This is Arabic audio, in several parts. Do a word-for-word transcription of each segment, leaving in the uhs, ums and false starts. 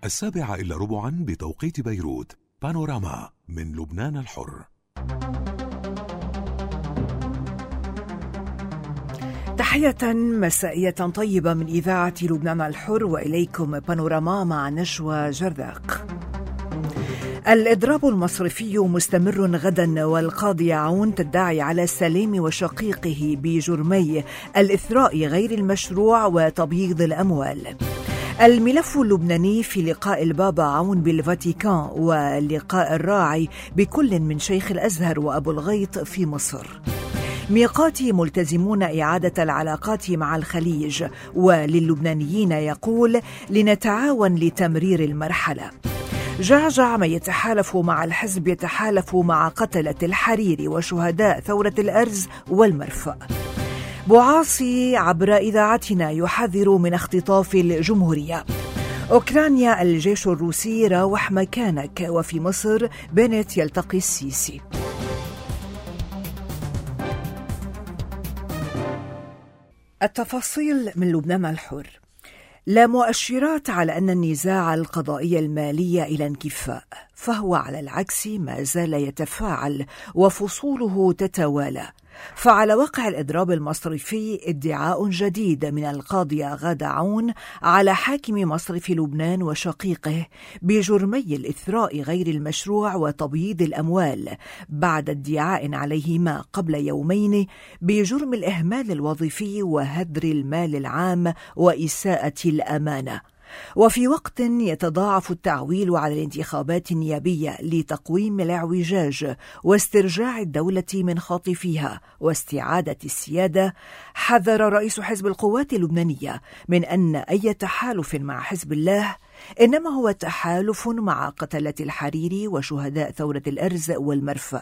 السابعة إلا ربعا بتوقيت بيروت. بانوراما من لبنان الحر. تحية مسائية طيبة من إذاعة لبنان الحر، وإليكم بانوراما مع نشوى جرذاق. الإضراب المصرفي مستمر غدا، والقاضية عون تدعي على سليم وشقيقه بجرمي الإثراء غير المشروع وتبييض الأموال. الملف اللبناني في لقاء البابا عون بالفاتيكان، ولقاء الراعي بكل من شيخ الأزهر وأبو الغيط في مصر. ميقاتي ملتزمون إعادة العلاقات مع الخليج، وللبنانيين يقول لنتعاون لتمرير المرحلة. جعجع من يتحالف مع الحزب يتحالف مع قتلة الحريري وشهداء ثورة الأرز والمرفأ. بوعاصي عبر إذاعتنا يحذر من اختطاف الجمهورية. أوكرانيا الجيش الروسي راوح مكانك، وفي مصر بنت يلتقي السيسي. التفاصيل من لبنان الحر. لا مؤشرات على أن النزاع القضائي المالي إلى انكفاء، فهو على العكس ما زال يتفاعل وفصوله تتوالى. فعلى وقع الإضراب المصرفي ادعاء جديد من القاضية غادة عون على حاكم مصرف لبنان وشقيقه بجرمي الإثراء غير المشروع وتبييض الأموال، بعد ادعاء عليهما قبل يومين بجرم الإهمال الوظيفي وهدر المال العام وإساءة الأمانة. وفي وقت يتضاعف التعويل على الانتخابات النيابية لتقويم الاعوجاج واسترجاع الدولة من خاطفيها واستعادة السيادة، حذر رئيس حزب القوات اللبنانية من أن أي تحالف مع حزب الله إنما هو تحالف مع قتلة الحريري وشهداء ثورة الأرز والمرفأ،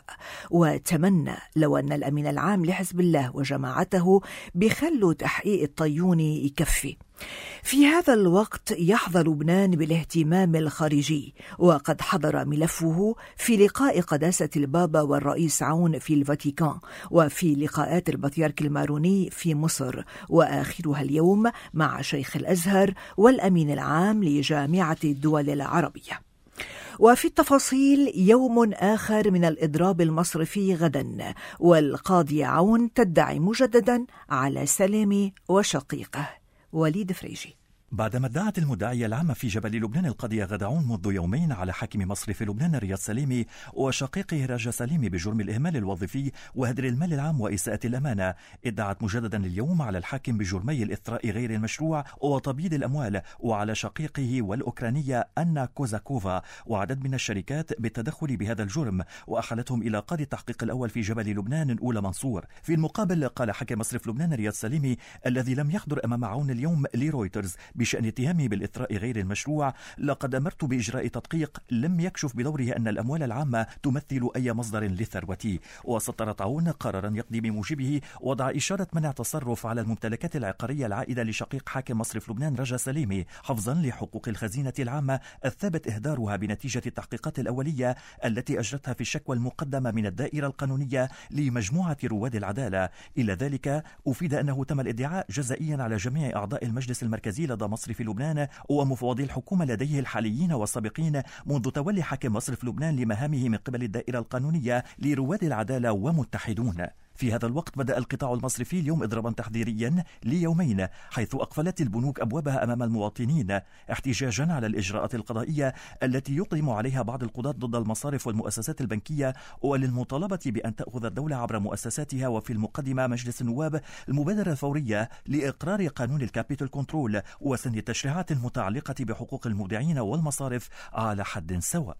وتمنى لو أن الأمين العام لحزب الله وجماعته بخلوا تحقيق الطيون يكفي. في هذا الوقت يحظى لبنان بالاهتمام الخارجي، وقد حضر ملفه في لقاء قداسة البابا والرئيس عون في الفاتيكان، وفي لقاءات البطريرك الماروني في مصر، وآخرها اليوم مع شيخ الأزهر والأمين العام لجامعة الدول العربية. وفي التفاصيل يوم آخر من الإضراب المصرفي غدا، والقاضية عون تدعي مجددا على سليم وشقيقه. وليد فريجي. بعدما ادعت المدعية العامة في جبل لبنان القاضية غادة عون منذ يومين على حاكم مصرف لبنان رياض سليمي وشقيقه راجا سليمي بجرم الإهمال الوظيفي وهدر المال العام وإساءة الأمانة، ادعت مجددا اليوم على الحاكم بجرمي الإثراء غير المشروع وتبييض الأموال، وعلى شقيقه والأوكرانية أنا كوزاكوفا وعدد من الشركات بالتدخل بهذا الجرم، وأحالتهم إلى قاضي التحقيق الأول في جبل لبنان أولى منصور. في المقابل قال حاكم مصرف لبنان رياض سليمي الذي لم يحضر أمام عون اليوم لرويترز بشأن اتهامه بالإثراء غير المشروع: لقد أمرت بإجراء تدقيق لم يكشف بدوره أن الأموال العامة تمثل أي مصدر لثروتي. وسطرت عون قرارا يقضي بموجبه وضع إشارة منع تصرف على الممتلكات العقارية العائدة لشقيق حاكم مصرف لبنان رجا سليمي، حفظا لحقوق الخزينة العامة الثابت إهدارها بنتيجة التحقيقات الأولية التي أجرتها في الشكوى المقدمة من الدائرة القانونية لمجموعة رواد العدالة. إلى ذلك أفيد أنه تم الادعاء جزائيا على جميع أعضاء المجلس المركزي لدى مصرف لبنان ومفوضي الحكومة لديه الحاليين والسابقين منذ تولي حاكم مصرف لبنان لمهامه من قبل الدائرة القانونية لرواد العدالة ومتحدون. في هذا الوقت بدأ القطاع المصرفي اليوم إضرابا تحذيريا ليومين، حيث أقفلت البنوك أبوابها أمام المواطنين احتجاجا على الإجراءات القضائية التي يقدم عليها بعض القضاة ضد المصارف والمؤسسات البنكية، وللمطالبة بأن تأخذ الدولة عبر مؤسساتها وفي المقدمة مجلس النواب المبادرة الفورية لإقرار قانون الكابيتال كنترول وسن التشريعات المتعلقة بحقوق المودعين والمصارف على حد سواء.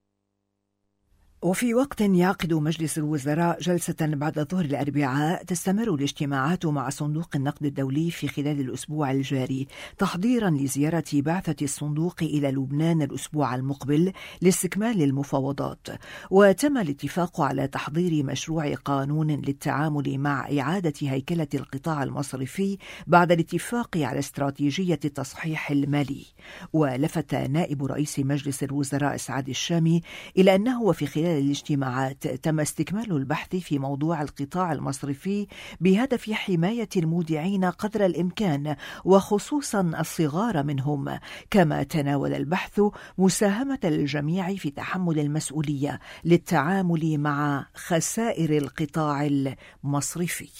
وفي وقت يعقد مجلس الوزراء جلسة بعد ظهر الأربعاء تستمر الاجتماعات مع صندوق النقد الدولي في خلال الأسبوع الجاري تحضيرا لزيارة بعثة الصندوق إلى لبنان الأسبوع المقبل لاستكمال المفاوضات. وتم الاتفاق على تحضير مشروع قانون للتعامل مع إعادة هيكلة القطاع المصرفي بعد الاتفاق على استراتيجية التصحيح المالي. ولفت نائب رئيس مجلس الوزراء سعد الشامي إلى أنه في خلال خلال الاجتماعات تم استكمال البحث في موضوع القطاع المصرفي بهدف حماية المودعين قدر الإمكان وخصوصا الصغار منهم، كما تناول البحث مساهمة الجميع في تحمل المسؤولية للتعامل مع خسائر القطاع المصرفي.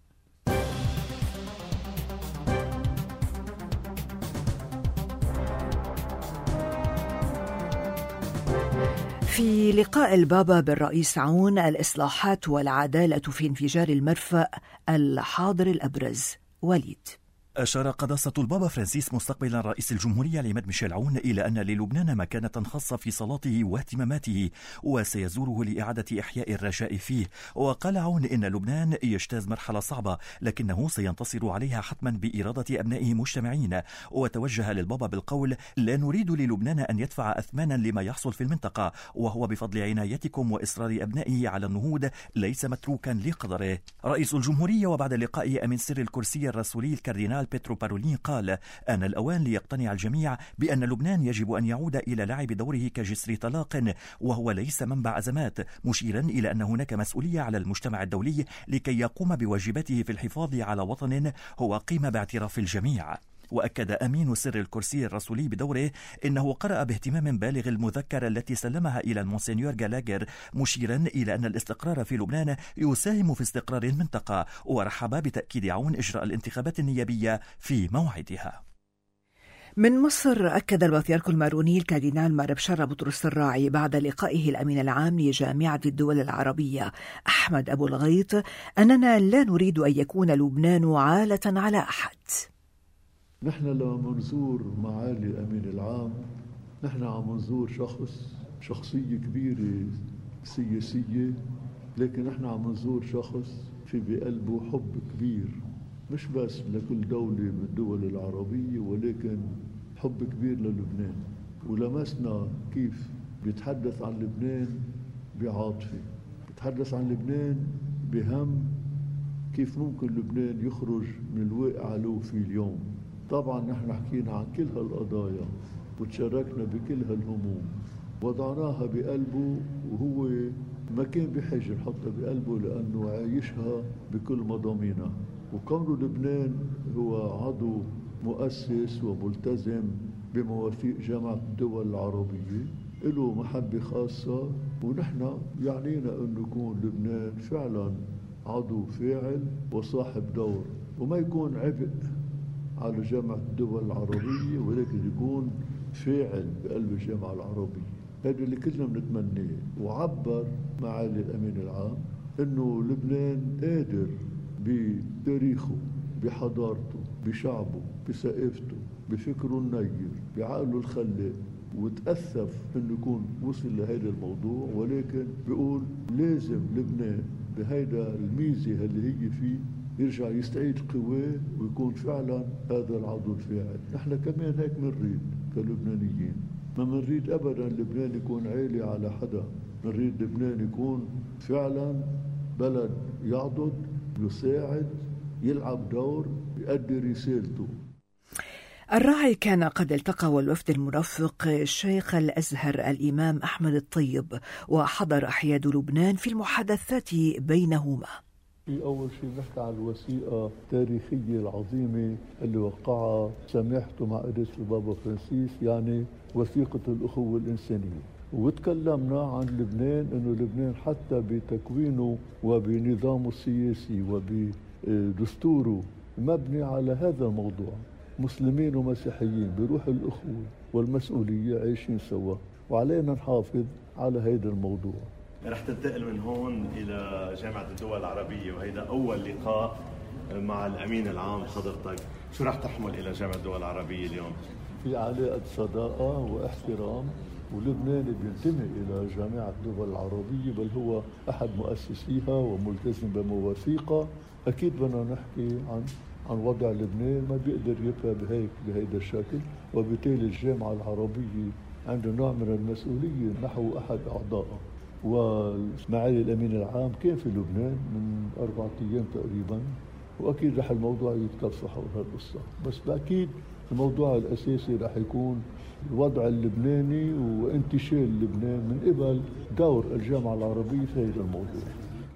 في لقاء البابا بالرئيس عون الإصلاحات والعدالة في انفجار المرفأ الحاضر الأبرز. وليد. أشار قداسة البابا فرانسيس مستقبلا رئيس الجمهورية العماد ميشيل عون إلى أن للبنان مكانة خاصة في صلاته واهتماماته وسيزوره لإعادة إحياء الرجاء فيه. وقال عون إن لبنان يجتاز مرحلة صعبة لكنه سينتصر عليها حتما بإرادة أبنائه مجتمعين. وتوجه للبابا بالقول: لا نريد للبنان أن يدفع أثمانا لما يحصل في المنطقة، وهو بفضل عنايتكم وإصرار أبنائه على النهوض ليس متروكا لقدره. رئيس الجمهورية وبعد اللقاء أمين سر الكرسي الرسولي الكاردينال بيترو بارولين قال: آن الأوان ليقتنع الجميع بأن لبنان يجب أن يعود إلى لعب دوره كجسر طلاق وهو ليس منبع أزمات، مشيرا إلى أن هناك مسؤولية على المجتمع الدولي لكي يقوم بواجباته في الحفاظ على وطن هو قيمة باعتراف الجميع. وأكد أمين سر الكرسي الرسولي بدوره إنه قرأ باهتمام بالغ المذكرة التي سلمها إلى المونسينيور جالاغر، مشيرا إلى أن الاستقرار في لبنان يساهم في استقرار المنطقة، ورحب بتأكيد عون إجراء الانتخابات النيابية في موعدها. من مصر، أكد البطريرك الماروني الكاردينال مار بشار بطرس الراعي بعد لقائه الأمين العام لجامعة الدول العربية أحمد أبو الغيط أننا لا نريد أن يكون لبنان عالة على أحد. نحن لما نزور معالي الأمين العام نحن عم نزور شخص شخصية كبيرة سياسية، لكن نحن عم نزور شخص في بقلبه حب كبير مش بس لكل دولة من الدول العربية، ولكن حب كبير للبنان. ولمسنا كيف بيتحدث عن لبنان بعاطفة، بيتحدث عن لبنان بهم كيف ممكن لبنان يخرج من الواقع له في اليوم. طبعا نحن حكينا عن كل هالقضايا وتشاركنا بكل هالهموم، وضعناها بقلبه، وهو ما كان بحاجة نحطها بقلبه لأنه عايشها بكل مضامينها. وكونه لبنان هو عضو مؤسس وملتزم بمواثيق جامعة الدول العربية له محبة خاصة، ونحن يعنينا أن يكون لبنان فعلا عضو فاعل وصاحب دور، وما يكون عبء على جامعة الدول العربية، ولكن يكون فاعل بقلب الجامعة العربية. هذا اللي كلنا بنتمناه. وعبر معالي الأمين العام أنه لبنان قادر بتاريخه، بحضارته، بشعبه، بثقافته، بفكره النير، بعقله الخلاق، وتأسف أنه يكون وصل لهذا الموضوع، ولكن بيقول لازم لبنان بهيدا الميزة اللي هي فيه يرجع يستعيد قواه ويكون فعلا هذا العضو الفاعل. نحن كمان هيك منريد كلبنانيين، ما منريد أبدا لبنان يكون عالي على حدا، منريد لبنان يكون فعلا بلد يعضد، يساعد، يلعب دور، يؤدي رسالته. الراعي كان قد التقى والوفد المرافق الشيخ الأزهر الإمام أحمد الطيب، وحضر أحياد لبنان في المحادثات بينهما. في أول شيء نحكي عن الوثيقة التاريخية العظيمة اللي وقعها سماحته مع قداسة البابا فرانسيس، يعني وثيقة الأخوة الإنسانية. وتكلمنا عن لبنان، أنه لبنان حتى بتكوينه وبنظامه السياسي وبدستوره مبني على هذا الموضوع، مسلمين ومسيحيين بروح الأخوة والمسؤولية عايشين سوا، وعلينا نحافظ على هذا الموضوع. رح تنتقل من هون إلى جامعة الدول العربية، وهيدا أول لقاء مع الأمين العام حضرتك، شو رح تحمل إلى جامعة الدول العربية اليوم؟ في علاقة صداقة واحترام، ولبنان بينتمي إلى جامعة الدول العربية، بل هو أحد مؤسسيها وملتزم بمواثيقها. أكيد بدنا نحكي عن عن وضع لبنان ما بيقدر يبقى بهيك بهيدا الشكل، وبالتالي الجامعة العربية عنده نوع من المسؤولية نحو أحد أعضائها. ومعالي الأمين العام كان في لبنان من أربعة أيام تقريبا، وأكيد رح الموضوع يتكفى حول هالقصة، بس بأكيد الموضوع الأساسي رح يكون الوضع اللبناني وانتشال لبنان من قبل دور الجامعة العربية في هذا الموضوع.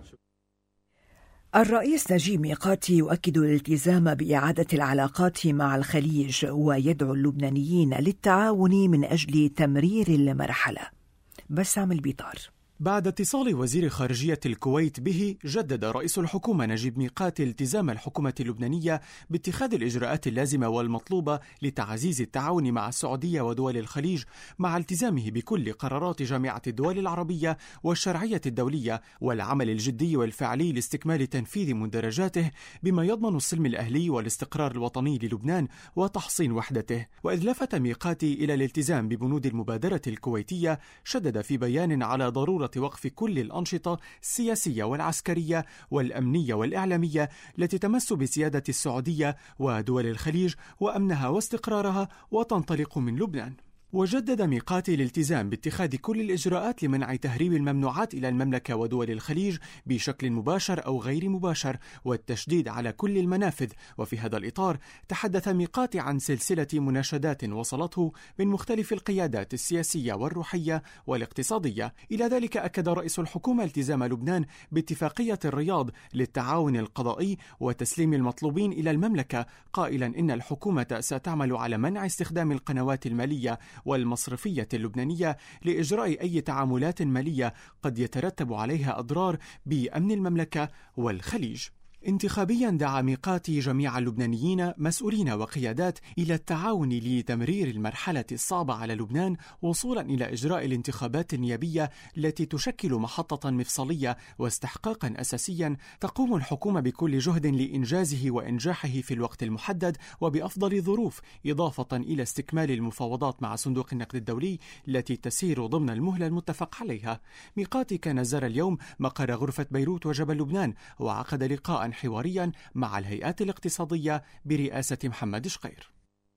الرئيس نجيب ميقاتي يؤكد الالتزام بإعادة العلاقات مع الخليج ويدعو اللبنانيين للتعاون من أجل تمرير المرحلة. بسام البيطار. بعد اتصال وزير خارجية الكويت به، جدد رئيس الحكومة نجيب ميقاتي التزام الحكومة اللبنانية باتخاذ الإجراءات اللازمة والمطلوبة لتعزيز التعاون مع السعودية ودول الخليج، مع التزامه بكل قرارات جامعة الدول العربية والشرعية الدولية والعمل الجدي والفعلي لاستكمال تنفيذ مندرجاته بما يضمن السلم الأهلي والاستقرار الوطني للبنان وتحصين وحدته. وإذ لفت ميقاتي إلى الالتزام ببنود المبادرة الكويتية، شدد في بيان على ضرورة وقف كل الأنشطة السياسية والعسكرية والأمنية والإعلامية التي تمس بسيادة السعودية ودول الخليج وأمنها واستقرارها وتنطلق من لبنان. وجدد ميقاتي الالتزام باتخاذ كل الإجراءات لمنع تهريب الممنوعات إلى المملكة ودول الخليج بشكل مباشر أو غير مباشر، والتشديد على كل المنافذ. وفي هذا الإطار تحدث ميقاتي عن سلسلة مناشدات وصلته من مختلف القيادات السياسية والروحية والاقتصادية. إلى ذلك أكد رئيس الحكومة التزام لبنان باتفاقية الرياض للتعاون القضائي وتسليم المطلوبين إلى المملكة، قائلا إن الحكومة ستعمل على منع استخدام القنوات المالية والمصرفية اللبنانية لإجراء أي تعاملات مالية قد يترتب عليها أضرار بأمن المملكة والخليج. انتخابيا دعا ميقاتي جميع اللبنانيين مسؤولين وقيادات إلى التعاون لتمرير المرحلة الصعبة على لبنان وصولا إلى إجراء الانتخابات النيابية التي تشكل محطة مفصلية واستحقاقا أساسيا تقوم الحكومة بكل جهد لإنجازه وإنجاحه في الوقت المحدد وبأفضل ظروف، إضافة إلى استكمال المفاوضات مع صندوق النقد الدولي التي تسير ضمن المهلة المتفق عليها. ميقاتي كان زار اليوم مقر غرفة بيروت وجبل لبنان وعقد لقاء حواريا مع الهيئات الاقتصادية برئاسة محمد شقير.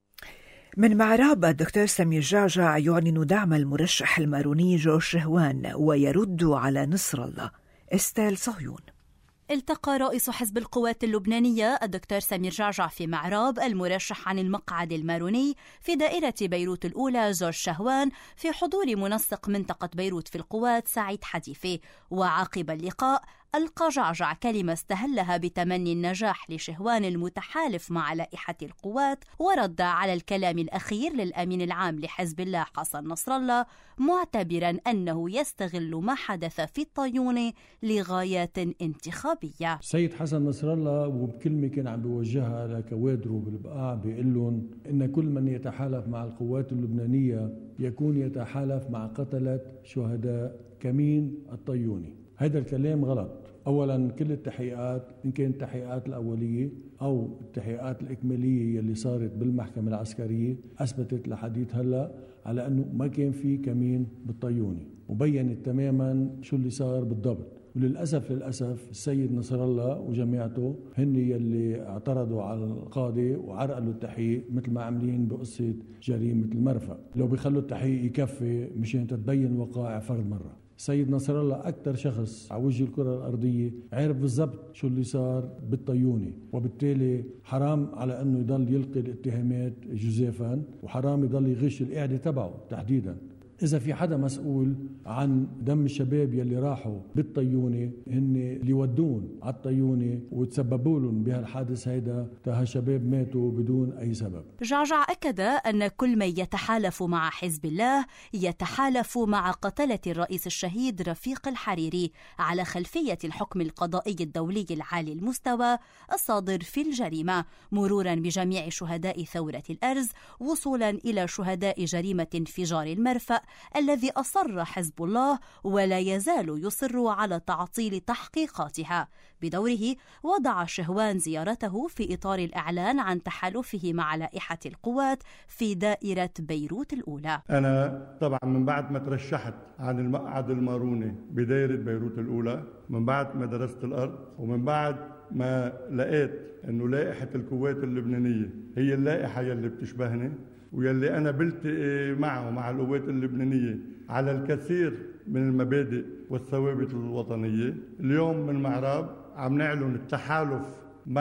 من معراب، الدكتور سمير جعجع يعلن دعم المرشح الماروني جورج شهوان ويرد على نصر الله. استيل صهيون. التقى رئيس حزب القوات اللبنانية الدكتور سمير جعجع في معراب المرشح عن المقعد الماروني في دائرة بيروت الأولى جورج شهوان في حضور منسق منطقة بيروت في القوات سعيد حديفي. وعقب اللقاء ألقى جعجع كلمة استهلها بتمني النجاح لشهوان المتحالف مع لائحة القوات، ورد على الكلام الأخير للأمين العام لحزب الله حسن نصر الله، معتبرا أنه يستغل ما حدث في الطيون لغايات انتخابية. سيد حسن نصر الله وبكلمة كان عم بيوجهها لكوادره بالبقاع بيقول لهم إن كل من يتحالف مع القوات اللبنانية يكون يتحالف مع قتلة شهداء كمين الطيوني. هذا الكلام غلط. أولا كل التحقيقات إن كانت التحقيقات الأولية أو التحقيقات الإكمالية اللي صارت بالمحكمة العسكرية أثبتت لحديث هلأ على أنه ما كان في كمين بالطيوني، وبينت تماما شو اللي صار بالضبط. وللأسف للأسف السيد نصر الله وجماعته هن يلي اعترضوا على القاضي وعرقلوا التحقيق مثل ما عاملين بقصة جريمة المرفأ. لو بيخلوا التحقيق يكفي مشان تتبين وقائع فرد مرة. سيد نصر الله أكثر شخص على وجه الكرة الأرضية عارف بالضبط شو اللي صار بالطيوني، وبالتالي حرام على أنه يضل يلقي الاتهامات جزافا، وحرام يضل يغش القاعدة تبعه تحديدا. إذا في حدا مسؤول عن دم الشباب يلي راحوا بالطيونة هن اللي ودون على الطيونة وتسببوا لهم بهالحادث هيدا، تا هالشباب ماتوا بدون أي سبب. جعجع أكد أن كل من يتحالف مع حزب الله يتحالف مع قتلة الرئيس الشهيد رفيق الحريري على خلفية الحكم القضائي الدولي العالي المستوى الصادر في الجريمة، مرورا بجميع شهداء ثورة الأرز وصولا إلى شهداء جريمة انفجار المرفأ الذي أصر حزب الله ولا يزال يصر على تعطيل تحقيقاتها. بدوره وضع شهوان زيارته في إطار الإعلان عن تحالفه مع لائحة القوات في دائرة بيروت الأولى. أنا طبعا من بعد ما ترشحت عن المقعد الماروني بدائرة بيروت الأولى، من بعد ما درست الأرض، ومن بعد ما لقيت أنه لائحة القوات اللبنانية هي اللائحة يلي بتشبهني ويلي أنا بلتقي معه مع القوات اللبنانية على الكثير من المبادئ والثوابت الوطنية، اليوم من معراب عم نعلن التحالف مع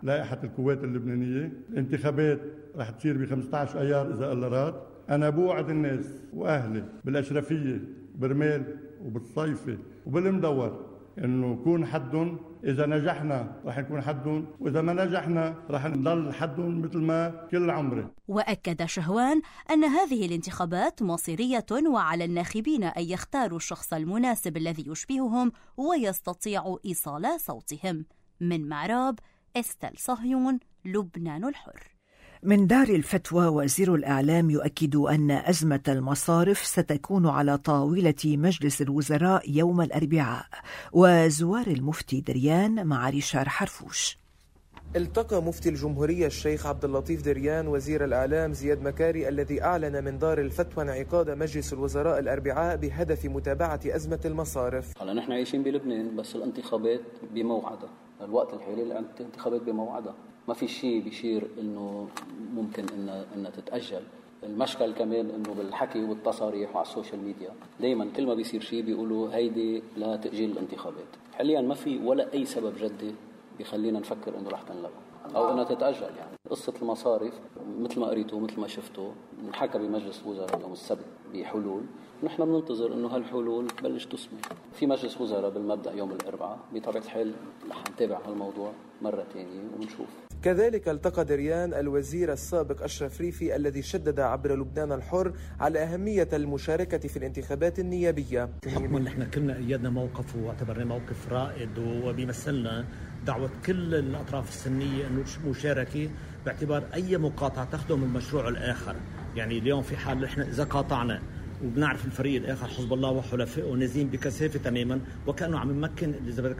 لائحة القوات اللبنانية. الانتخابات رح تصير ب خمسة عشر أيار إذا الله راد. أنا بوعد الناس وأهلي بالأشرفية برمال وبالصيفة وبالمدور إنه يكون حدهم، إذا نجحنا رح نكون حدهم، وإذا ما نجحنا رح نضل حدهم مثل ما كل عمري. وأكد شهوان أن هذه الانتخابات مصيرية، وعلى الناخبين أن يختاروا الشخص المناسب الذي يشبههم ويستطيع إيصال صوتهم. من معراب، استل صهيون، لبنان الحر. من دار الفتوى، وزير الإعلام يؤكد أن أزمة المصارف ستكون على طاولة مجلس الوزراء يوم الأربعاء. وزوار المفتي دريان مع ريشار حرفوش. التقى مفتي الجمهورية الشيخ عبد اللطيف دريان وزير الإعلام زياد مكاري، الذي أعلن من دار الفتوى انعقاد مجلس الوزراء الأربعاء بهدف متابعة أزمة المصارف. هلا نحن عايشين بلبنان، بس الانتخابات بموعدها، الوقت الحالي الانتخابات بموعدها، ما في شيء بيشير انه ممكن انها انها تتاجل. المشكل كمان انه بالحكي والتصاريح وعلى السوشيال ميديا دائما كل ما بيصير شيء بيقولوا هيدي لتاجيل الانتخابات. حاليا ما في ولا اي سبب جدي بيخلينا نفكر انه رح تنلغى او انها تتاجل. يعني قصه المصارف مثل ما قريتوا مثل ما شفتوا انحكى بمجلس الوزراء يوم السبت بحلول، نحن بننتظر انه هالحلول تبلش تسمى في مجلس وزراء بالمبدا يوم الاربعاء. بطبيعه الحال رح نتابع هالموضوع مره ثانيه ونشوف. كذلك التقى دريان الوزير السابق أشرف ريفي، الذي شدد عبر لبنان الحر على أهمية المشاركة في الانتخابات النيابية. حكما نحن كلنا أيدنا موقف واعتبرناه موقف رائد، وبيمثلنا دعوة كل الأطراف السنية أنه مشاركة باعتبار أي مقاطعة تخدم المشروع الآخر. يعني اليوم في حال نحن إذا قاطعنا وبنعرف الفريق الآخر حزب الله وحلفائه نازلين بكثافة تماما، وكأنه عم يمكن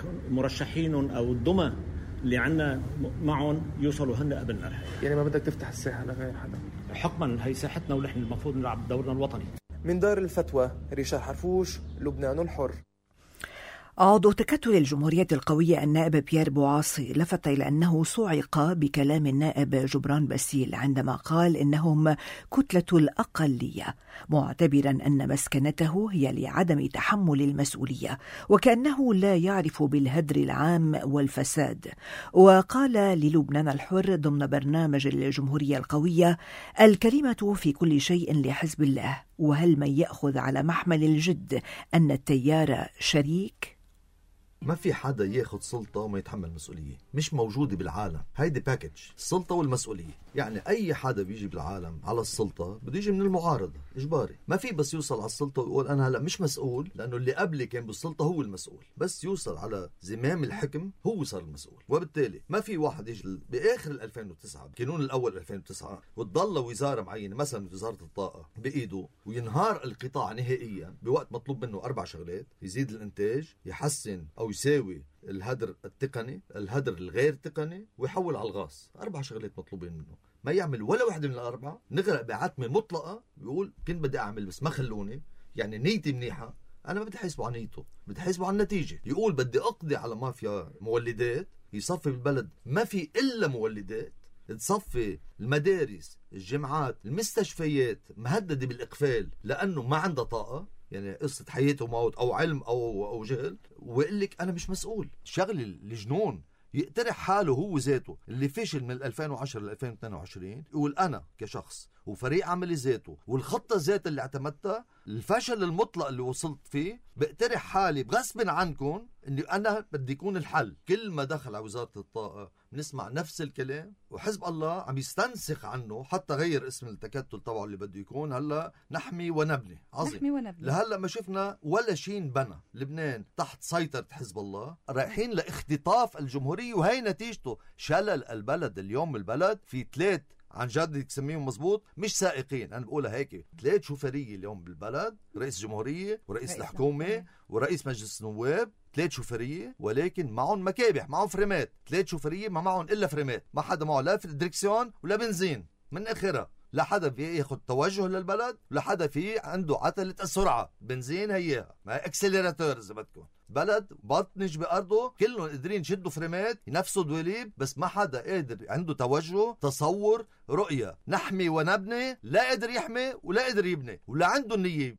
مرشحين أو الدمى اللي عنا معهم يوصلوا هن قبلنا الحقيقة. يعني ما بدك تفتح الساحة لغير حدا؟ حكما هي ساحتنا ونحن المفروض نلعب دورنا الوطني. من دار الفتوى، ريشار حرفوش، لبنان الحر. عضو تكتل الجمهورية القوية النائب بيير بوعاصي لفت إلى أنه صعق بكلام النائب جبران باسيل عندما قال إنهم كتلة الأقلية، معتبرا أن مسكنته هي لعدم تحمل المسؤولية، وكأنه لا يعرف بالهدر العام والفساد. وقال للبنان الحر ضمن برنامج الجمهورية القوية: الكلمة في كل شيء لحزب الله، وهل من يأخذ على محمل الجد أن التيار شريك؟ ما في حدا ياخد سلطة وما يتحمل مسؤولية، مش موجودة بالعالم. هيدي باكج، السلطة والمسؤولية. يعني أي حدا بيجي بالعالم على السلطة بده يجي من المعارضة إجباري. ما في بس يوصل على السلطة ويقول أنا هلأ مش مسؤول لأنه اللي قبلي كان بالسلطة هو المسؤول. بس يوصل على زمام الحكم هو صار المسؤول. وبالتالي ما في واحد يجي بآخر ألفين وتسعة القانون الأول ألفين وتسعة وتضل وزارة معينة مثلا وزارة الطاقة بإيده وينهار القطاع نهائيا بوقت مطلوب منه أربع شغلات: يزيد الإنتاج، يحسن أو يساوي الهدر التقني، الهدر الغير تقني، ويحول على الغاز. أربع شغلات مطلوبين منه، ما يعمل ولا واحدة من الأربعة. نغرق بعتمة مطلقة بيقول كنت بدي أعمل بس ما خلوني. يعني نيتي منيحة، أنا ما بدي حاسبه عن نيته، بدي حاسبه عن النتيجة. يقول بدي أقضي على مافيا مولدات، يصفي بالبلد ما في إلا مولدات، تصفي المدارس، الجامعات، المستشفيات مهددة بالإقفال لأنه ما عندها طاقة. يعني قصة حياة وموت أو علم أو أو جهل، ويقول لك أنا مش مسؤول. شغل الجنون يقترح حاله هو ذاته اللي فشل من ألفين وعشرة ل ألفين واثنين وعشرين، يقول أنا كشخص وفريق عملي ذاته والخطة ذات اللي اعتمدتها، الفشل المطلق اللي وصلت فيه، بقترح حالي بغصب عنكم اني انا بدي يكون الحل. كل ما دخل على وزارة الطاقة بنسمع نفس الكلام، وحزب الله عم يستنسخ عنه، حتى غير اسم التكتل تبعه اللي بده يكون هلا نحمي ونبني. عظيم. نحمي ونبني. لهلا ما شفنا ولا شيء بنى. لبنان تحت سيطرة حزب الله، رايحين لاختطاف الجمهورية، وهي نتيجته شلل البلد. اليوم البلد في ثلاث عن جد تسميهم مزبوط مش سائقين، انا بقولها هيك، ثلاث شوفيريه اليوم بالبلد: رئيس جمهوريه ورئيس الحكومه ورئيس مجلس النواب. ثلاث شوفيريه ولكن معهم مكابح، معهم فريمات. ثلاث شوفيريه ما معهم الا فريمات، ما حدا معه لا في دريكسيون ولا بنزين من اخرها. لا حدا في ياخذ توجه للبلد، ولا حدا في عنده عتلة السرعة. بنزين هيها ما اكسلراتور اذا بدكم. بلد بطنج بأرضه، كلهم قادرين يشدوا فريمات ينفسوا دواليب، بس ما حدا قادر عنده توجه، تصور، رؤية. نحمي ونبني، لا قادر يحمي ولا قادر يبني ولا عنده النية.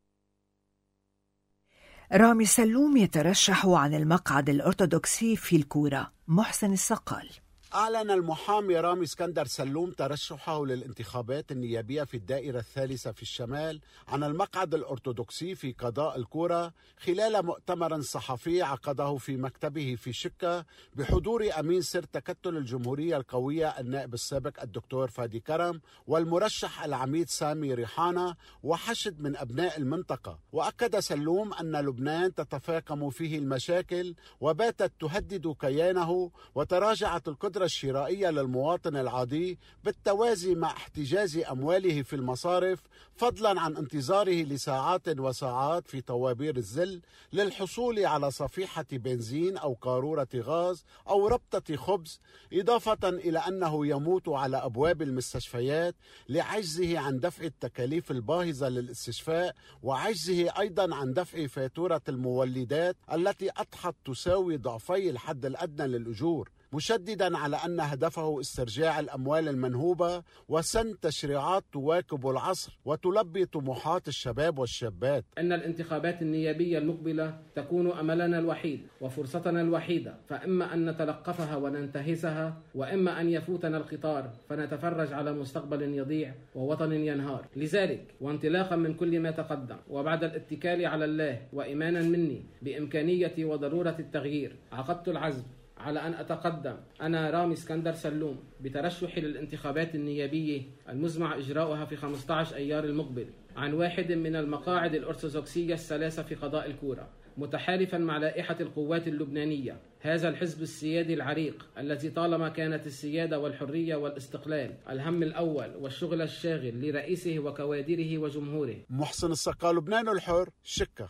رامي سلوم يترشح عن المقعد الأرثوذكسي في الكورة. محسن الصقال. أعلن المحامي رامي اسكندر سلوم ترشحه للانتخابات النيابية في الدائرة الثالثة في الشمال عن المقعد الأرثوذكسي في قضاء الكورة خلال مؤتمر صحفي عقده في مكتبه في شكا بحضور أمين سر تكتل الجمهورية القوية النائب السابق الدكتور فادي كرم والمرشح العميد سامي ريحانة وحشد من أبناء المنطقة. وأكد سلوم أن لبنان تتفاقم فيه المشاكل وباتت تهدد كيانه وتراجعت القدرة الشرائية للمواطن العادي بالتوازي مع احتجاز أمواله في المصارف فضلا عن انتظاره لساعات وساعات في طوابير الزل للحصول على صفيحة بنزين أو قارورة غاز أو ربطة خبز، إضافة إلى أنه يموت على أبواب المستشفيات لعجزه عن دفع التكاليف الباهظة للاستشفاء وعجزه أيضا عن دفع فاتورة المولدات التي أضحت تساوي ضعفي الحد الأدنى للأجور، مشددا على أن هدفه استرجاع الأموال المنهوبة وسن تشريعات تواكب العصر وتلبي طموحات الشباب والشابات. إن الانتخابات النيابية المقبلة تكون أملنا الوحيد وفرصتنا الوحيدة، فإما أن نتلقفها وننتهزها وإما أن يفوتنا القطار فنتفرج على مستقبل يضيع ووطن ينهار. لذلك وانطلاقا من كل ما تقدم وبعد الاتكال على الله وإيمانا مني بإمكانية وضرورة التغيير، عقدت العزم على أن أتقدم أنا رامي اسكندر سلوم بترشحي للانتخابات النيابية المزمع إجراؤها في خمسة عشر أيار المقبل عن واحد من المقاعد الأرثوذكسية الثلاثة في قضاء الكورة، متحالفا مع لائحة القوات اللبنانية، هذا الحزب السيادي العريق الذي طالما كانت السيادة والحرية والاستقلال الهم الأول والشغل الشاغل لرئيسه وكوادره وجمهوره. محسن السقا، لبنان الحر، شكا.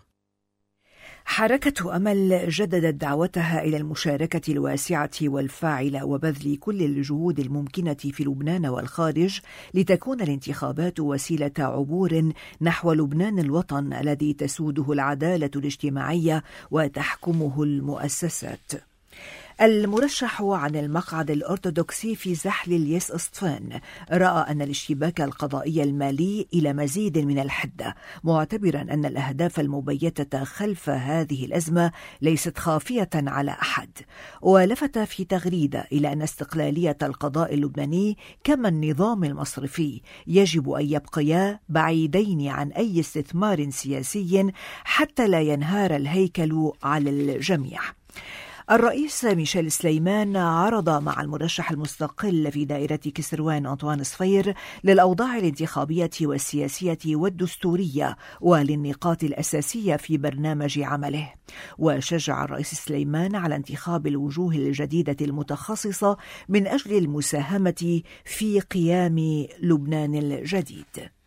حركة أمل جددت دعوتها إلى المشاركة الواسعة والفاعلة وبذل كل الجهود الممكنة في لبنان والخارج لتكون الانتخابات وسيلة عبور نحو لبنان الوطن الذي تسوده العدالة الاجتماعية وتحكمه المؤسسات. المرشح عن المقعد الأرثوذكسي في زحل الياس أسطفان رأى أن الاشتباك القضائي المالي إلى مزيد من الحدة، معتبرا أن الأهداف المبيتة خلف هذه الأزمة ليست خافية على أحد، ولفت في تغريدة إلى أن استقلالية القضاء اللبناني كما النظام المصرفي يجب أن يبقيا بعيدين عن أي استثمار سياسي حتى لا ينهار الهيكل على الجميع. الرئيس ميشيل سليمان عرض مع المرشح المستقل في دائرة كسروان أنطوان صفير للأوضاع الانتخابية والسياسية والدستورية وللنقاط الأساسية في برنامج عمله، وشجع الرئيس سليمان على انتخاب الوجوه الجديدة المتخصصة من أجل المساهمة في قيام لبنان الجديد.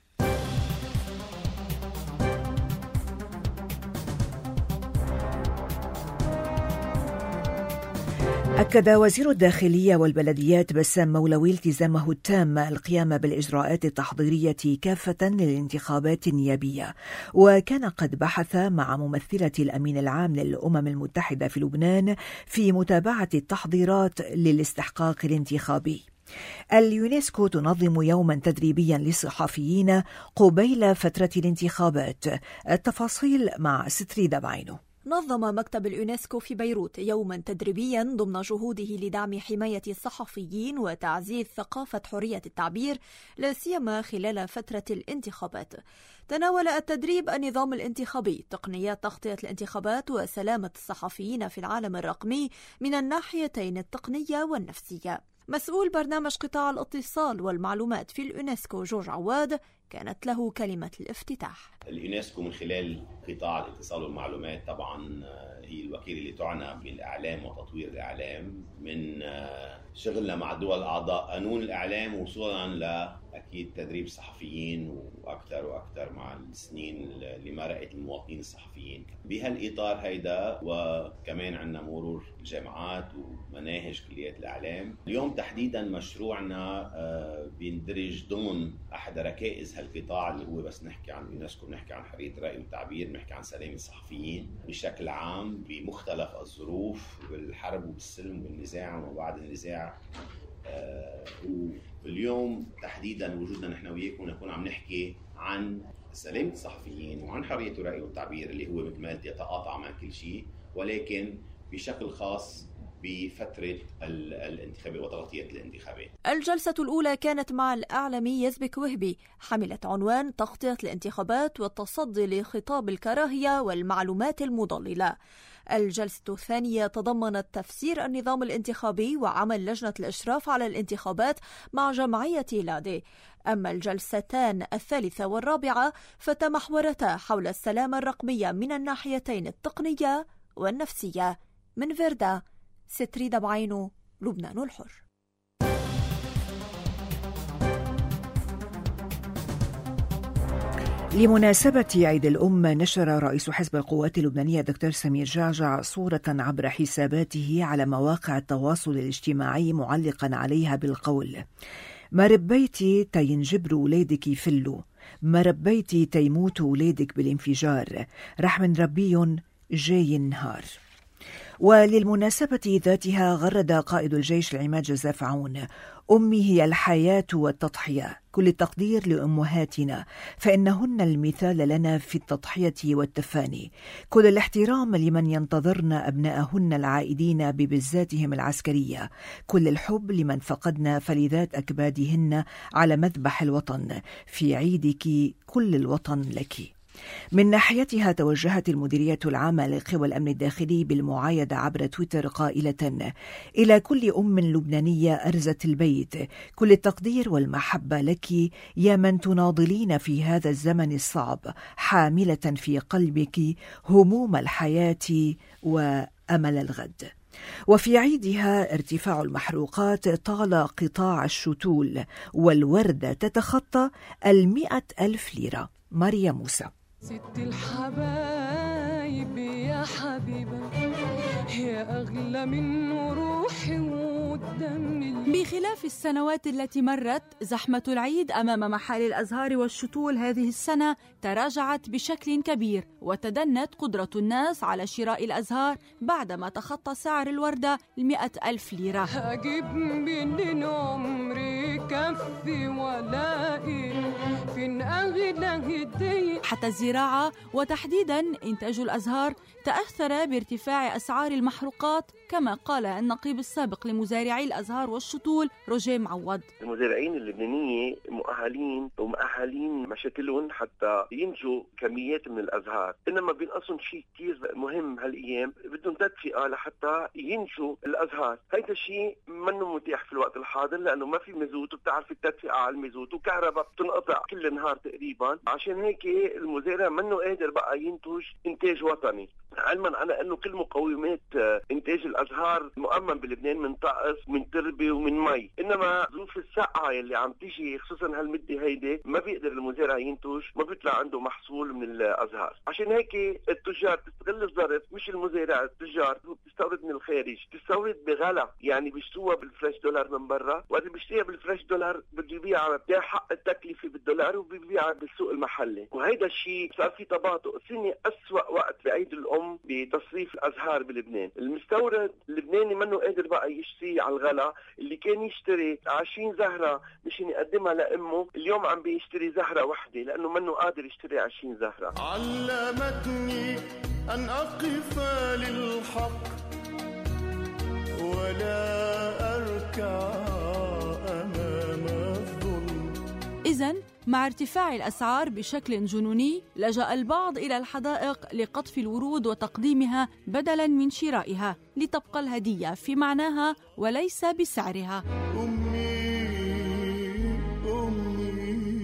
أكد وزير الداخلية والبلديات بسام مولوي التزامه التام القيام بالإجراءات التحضيرية كافة للانتخابات النيابية، وكان قد بحث مع ممثلة الأمين العام للأمم المتحدة في لبنان في متابعة التحضيرات للاستحقاق الانتخابي. اليونسكو تنظم يوما تدريبيا للصحفيين قبيل فترة الانتخابات. التفاصيل مع ستريدا بعينه. نظم مكتب اليونسكو في بيروت يوما تدريبيا ضمن جهوده لدعم حماية الصحفيين وتعزيز ثقافة حرية التعبير لا سيما خلال فترة الانتخابات. تناول التدريب النظام الانتخابي، تقنيات تغطية الانتخابات وسلامة الصحفيين في العالم الرقمي من الناحيتين التقنية والنفسية. مسؤول برنامج قطاع الاتصال والمعلومات في اليونسكو جورج عواد كانت له كلمة الافتتاح. اليونسكو من خلال قطاع الاتصال والمعلومات طبعا هي الوكيل اللي تعنى بالإعلام وتطوير الإعلام، من شغلنا مع الدول الأعضاء قانون الإعلام وصولا لأكيد تدريب الصحفيين وأكثر وأكثر مع السنين اللي مرقت المواطنين الصحفيين. بهالإطار هيدا وكمان عندنا مرور الجامعات ومناهج كليات الإعلام. اليوم تحديدا مشروعنا بيندرج ضمن أحد ركائز هالقطاع اللي هو بس نحكي عن اليونسكو، بنحكي عن حرية الرأي والتعبير، بنحكي عن سلامة الصحفيين بشكل عام بمختلف الظروف بالحرب وبالسلم وبالنزاع وما بعد النزاع. آه واليوم تحديدا وجودنا نحن وياكم نكون عم نحكي عن سلامة الصحفيين وعن حرية الرأي والتعبير اللي هو مثل ما قلت يتقاطع مع كل شيء، ولكن بشكل خاص بفترة الانتخابات وتغطية الانتخابات. الجلسة الأولى كانت مع الإعلامي يزبك وهبي، حملت عنوان تغطية الانتخابات والتصدي لخطاب الكراهية والمعلومات المضللة. الجلسة الثانية تضمنت تفسير النظام الانتخابي وعمل لجنة الإشراف على الانتخابات مع جمعية لادي. أما الجلستان الثالثة والرابعة فتمحورتا حول السلامة الرقمية من الناحيتين التقنية والنفسية. من فيردا، ستريدا بعينو، لبنان الحر. لمناسبة عيد الأم نشر رئيس حزب القوات اللبنانية دكتور سمير جعجع صورة عبر حساباته على مواقع التواصل الاجتماعي معلقا عليها بالقول: ما ربيتي تينجبر ولادك يفلوا، ما ربيتي تيموتوا ولادك بالانفجار، رح منربيهم جاي النهار. وللمناسبة ذاتها غرد قائد الجيش العماد جزاف عون: أمي هي الحياة والتضحية، كل التقدير لأمهاتنا فإنهن المثال لنا في التضحية والتفاني، كل الاحترام لمن ينتظرن أبناءهن العائدين ببزاتهم العسكرية، كل الحب لمن فقدنا فلذات أكبادهن على مذبح الوطن، في عيدك كل الوطن لك. من ناحيتها توجهت المديرية العامة لقوى الأمن الداخلي بالمعايدة عبر تويتر قائلة: إلى كل أم لبنانية أرزت البيت، كل التقدير والمحبة لك يا من تناضلين في هذا الزمن الصعب، حاملة في قلبك هموم الحياة وأمل الغد. وفي عيدها ارتفاع المحروقات طال قطاع الشتول، والوردة تتخطى المئة ألف ليرة. ماريا موسى. ست الحبايب يا حبيبة يا أغلى من روحي ودمي. بخلاف السنوات التي مرت، زحمة العيد أمام محال الأزهار والشتول هذه السنة تراجعت بشكل كبير، وتدنت قدرة الناس على شراء الأزهار بعدما تخطى سعر الوردة المئة ألف ليرة. أجيب من عمري كفي ولاقي فين أغلى هدية. حتى الزراعة وتحديدا إنتاج الأزهار تأثر بارتفاع أسعار المحروقات، كما قال النقيب السابق لمزارعي الأزهار والشتول روجيه معوض: المزارعين اللبنانيين مؤهلين ومؤهلين مشاكلهم حتى ينتجوا كميات من الأزهار، إنما بينقصهم شيء كتير مهم هالأيام، بدهم تدفئة لحتى ينتجوا الأزهار. هيدا الشيء منه متاح في الوقت الحاضر لأنه ما في مزود، وبتعرف التدفئة على المزود، وكهرباء بتنقطع كل النهار تقريبا. عشان هيك المزارع منه قادر بقى ينتج إنتاج وطني، علما على أنه كل مقومات إنتاج الأزهار مؤمن بلبنان من طقس من تربة ومن مي، إنما ظروف السقعة اللي عم تيجي خصوصا هالمدة هيدي ما بيقدر المزارع ينتج، ما بيطلع عنده محصول من الأزهار. عشان هيك التجار تستغل الظرف، مش المزارع، التجار بتستورد من الخارج، تستورد بغلا، يعني بيشتروها بالفريش دولار من برا، وقت بيشتريها بالفريش دولار بده يبيعها بحق التكلفة بالدولار وبيبيعها بالسوق المحلي. وهيدا الشيء صار في تباطؤ. سنة أسوأ وقت بعيد الأم بتصريف الأزهار بلبنان. المستورد اللبناني منه قادر بقى يشتري على الغلا، اللي كان يشتري عشرين زهرة مشان يقدمها لأمه اليوم عم بيشتري زهرة واحدة لأنه منه قادر يشتري عشرين زهرة. علمتني أن أقف للحق ولا أركع أمام الظلم. إذن مع ارتفاع الأسعار بشكل جنوني، لجأ البعض إلى الحدائق لقطف الورود وتقديمها بدلاً من شرائها، لتبقى الهدية في معناها وليس بسعرها. أمي أمي.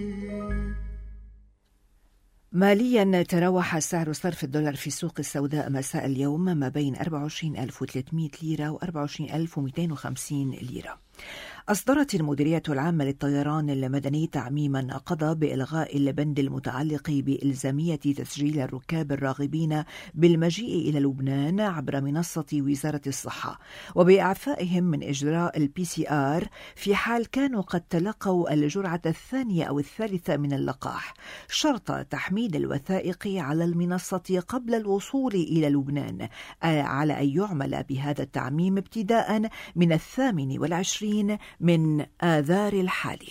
ماليا تراوح سعر صرف الدولار في السوق السوداء مساء اليوم ما بين أربعة وعشرين ألف وثلاثمئة ليرة و أربعة وعشرين ألف ومئتين وخمسين ليرة. أصدرت المديرية العامة للطيران المدني تعميما قضى بإلغاء البند المتعلق بإلزامية تسجيل الركاب الراغبين بالمجيء إلى لبنان عبر منصة وزارة الصحة، وبإعفائهم من إجراء البي سي آر في حال كانوا قد تلقوا الجرعة الثانية أو الثالثة من اللقاح، شرط تحميل الوثائق على المنصة قبل الوصول إلى لبنان، على أن يعمل بهذا التعميم ابتداء من الثامن والعشرين من آذار الحالي.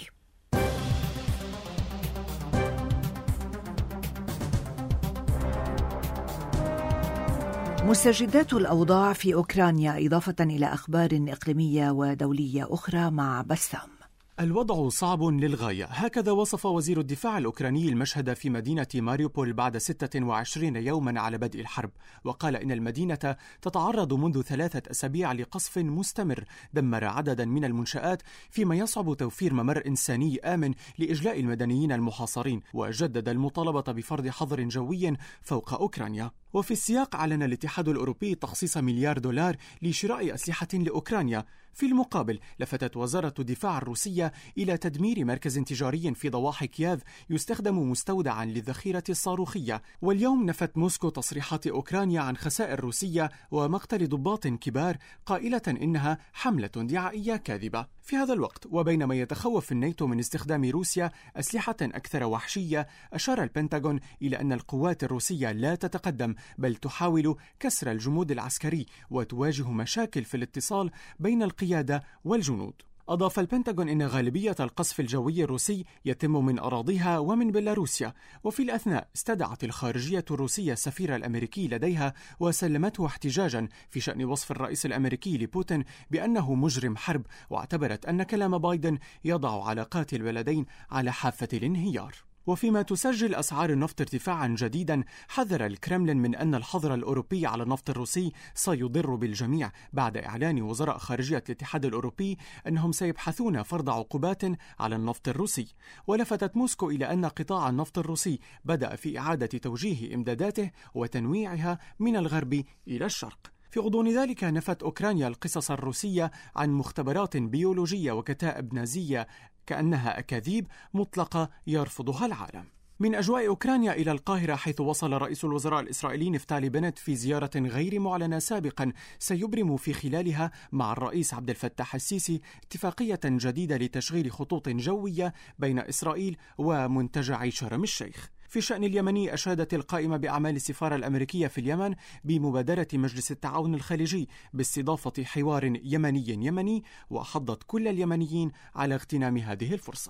مستجدات الأوضاع في أوكرانيا إضافة إلى أخبار إقليمية ودولية أخرى مع بسام. الوضع صعب للغاية، هكذا وصف وزير الدفاع الأوكراني المشهد في مدينة ماريوبول بعد ستة وعشرين يوما على بدء الحرب، وقال إن المدينة تتعرض منذ ثلاثة أسابيع لقصف مستمر دمر عددا من المنشآت، فيما يصعب توفير ممر إنساني آمن لإجلاء المدنيين المحاصرين، وجدد المطالبة بفرض حظر جوي فوق أوكرانيا. وفي السياق أعلن الاتحاد الأوروبي تخصيص مليار دولار لشراء أسلحة لأوكرانيا. في المقابل لفتت وزارة الدفاع الروسية إلى تدمير مركز تجاري في ضواحي كييف يستخدم مستودعا للذخيرة الصاروخية. واليوم نفت موسكو تصريحات أوكرانيا عن خسائر روسية ومقتل ضباط كبار، قائلة إنها حملة دعائية كاذبة. في هذا الوقت وبينما يتخوف الناتو من استخدام روسيا أسلحة أكثر وحشية، أشار البنتاغون إلى أن القوات الروسية لا تتقدم بل تحاول كسر الجمود العسكري وتواجه مشاكل في الاتصال بين القيادة والجنود. أضاف البنتاغون إن غالبية القصف الجوي الروسي يتم من أراضيها ومن بيلاروسيا، وفي الأثناء استدعت الخارجية الروسية السفير الأمريكي لديها وسلمته احتجاجا في شأن وصف الرئيس الأمريكي لبوتين بأنه مجرم حرب، واعتبرت أن كلام بايدن يضع علاقات البلدين على حافة الانهيار. وفيما تسجل أسعار النفط ارتفاعا جديدا، حذر الكرملين من أن الحظر الأوروبي على النفط الروسي سيضر بالجميع بعد إعلان وزراء خارجية الاتحاد الأوروبي أنهم سيبحثون فرض عقوبات على النفط الروسي. ولفتت موسكو إلى أن قطاع النفط الروسي بدأ في إعادة توجيه إمداداته وتنويعها من الغرب إلى الشرق. في غضون ذلك نفت أوكرانيا القصص الروسية عن مختبرات بيولوجية وكتائب نازية كأنها أكاذيب مطلقة يرفضها العالم. من أجواء أوكرانيا إلى القاهرة، حيث وصل رئيس الوزراء الإسرائيلي نفتالي بنت في زيارة غير معلنة سابقا سيبرم في خلالها مع الرئيس عبد الفتاح السيسي اتفاقية جديدة لتشغيل خطوط جوية بين إسرائيل ومنتجع شرم الشيخ. في شأن اليمني، أشادت القائمة بأعمال السفارة الأمريكية في اليمن بمبادرة مجلس التعاون الخليجي باستضافة حوار يمني يمني، وحضت كل اليمنيين على اغتنام هذه الفرصة.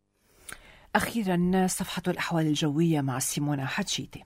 أخيرا صفحة الأحوال الجوية مع سيمونا حتشيتي.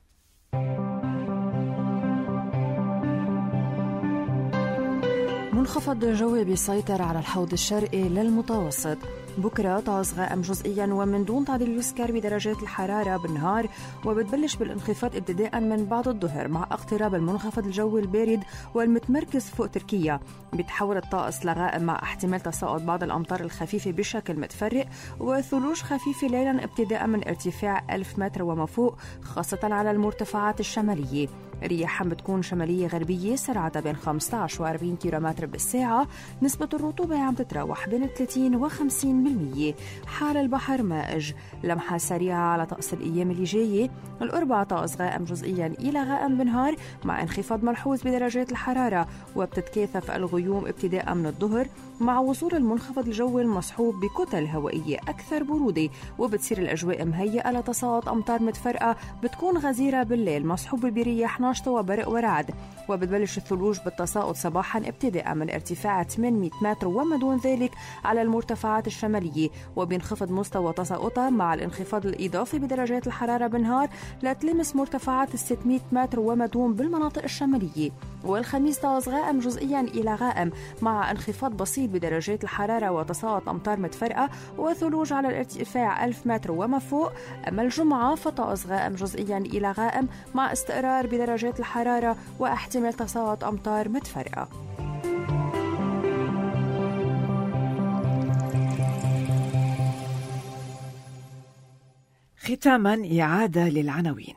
منخفض جوي بيسيطر على الحوض الشرقي للمتوسط. بكرة طقس غائم جزئيا ومن دون تعديل يسكر بدرجات الحرارة بالنهار، وبتبلش بالانخفاض ابتداء من بعد الظهر مع اقتراب المنخفض الجوي البارد والمتمركز فوق تركيا. بيتحول الطقس لغائم مع احتمال تساقط بعض الأمطار الخفيفة بشكل متفرق، وثلوج خفيفة ليلا ابتداء من ارتفاع ألف متر وما فوق، خاصة على المرتفعات الشمالية. رياح بتكون شمالية غربية سرعتها بين خمسة عشر و أربعين كيلومتر بالساعة. نسبة الرطوبة عم تتراوح بين ثلاثين و خمسين بالمية. حال البحر مائج. لمحة سريعة على طقس الأيام اللي جاية. الأربعاء طقس غائم جزئيا إلى غائم بالنهار مع انخفاض ملحوظ بدرجات الحرارة، وبتتكاثف الغيوم ابتداء من الظهر مع وصول المنخفض الجوي المصحوب بكتل هوائية أكثر برودة، وبتصير الأجواء مهيئة لتساقط أمطار متفرقة بتكون غزيرة بالليل مصحوبة برياح ناشطة وبرق ورعد. وبتبلش الثلوج بالتساقط صباحا ابتداء من ارتفاع ثمانمئة متر وما دون ذلك على المرتفعات الشمالية، وبينخفض مستوى تساقطها مع الانخفاض الإضافي بدرجات الحرارة بالنهار لتلمس مرتفعات ستمئة متر وما دون بالمناطق الشمالية. والخميس طقس غائم جزئيا إلى غائم مع انخفاض بسيط بدرجات الحرارة وتساقط أمطار متفرقة وثلوج على الارتفاع ألف متر وما فوق. أما الجمعة فطقس غائم جزئيا إلى غائم مع استقرار بدرجات الحرارة واحتمال تساقط أمطار متفرقة. ختاما إعادة للعناوين.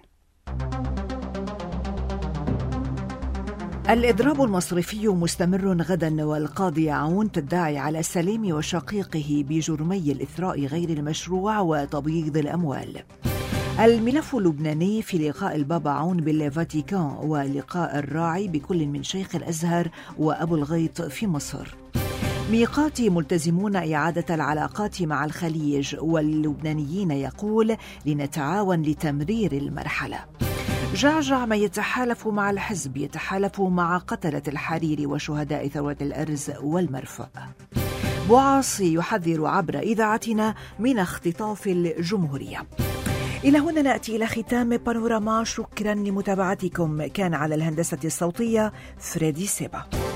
الإضراب المصرفي مستمر غدا، والقاضي عون تدعي على سليم وشقيقه بجرمي الإثراء غير المشروع وتبييض الأموال. الملف اللبناني في لقاء البابا عون بالفاتيكان ولقاء الراعي بكل من شيخ الأزهر وأبو الغيط في مصر. ميقات ملتزمون إعادة العلاقات مع الخليج، واللبنانيين يقول لنتعاون لتمرير المرحلة. جعجع ما يتحالف مع الحزب يتحالف مع قتلة الحريري وشهداء ثورة الأرز والمرفأ. بوعاصي يحذر عبر إذاعتنا من اختطاف الجمهورية. إلى هنا نأتي إلى ختام بانوراما. شكرا لمتابعتكم. كان على الهندسة الصوتية فريدي سيبا.